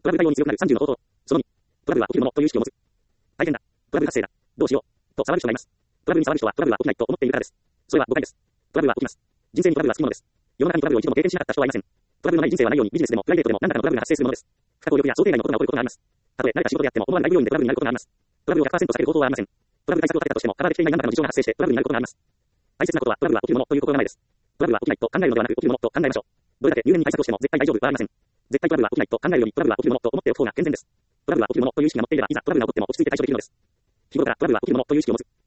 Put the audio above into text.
トラブル対応に強くなる30の方法。その2、トラブルは起きるものという意識を持つ。大変だ。トラブル発生だ。どうしよう。と触る人がいます。トラブルに触る人はトラブルは起きないと思っているからです。それは誤解です。トラブルは起きます。人生にトラブルはつきものです。世の中にトラブルを一度も経験しなかった人はいません。トラブルのない人生はないようにビジネスでもプライベートでも何らかのトラブルが発生するものです。不可抗力や想定外のことが起こることがあります。たとえ誰か仕事であっても思わぬ大病院でトラブルになることがあります。トラブルを 100% 避ける方法はありません。トラブル対策を立てたとしてもカバーできていない何らかの事情が発生してトラブルになることがあります。大切なことはトラブルは起きるものという心構えです。トラブルは起きないと考えるのではなく起きるものと考えましょう。どれだけ入念に対策をしても絶対大丈夫はありません。絶対トラブルは起きないと考えるよりトラブルは起きるものと思っておく方が健全です。トラブルは起きるものという意識が持っていればいざトラブルが起こっても落ち着いて対処できるのです。日頃からトラブルは起きるものという意識を持つ。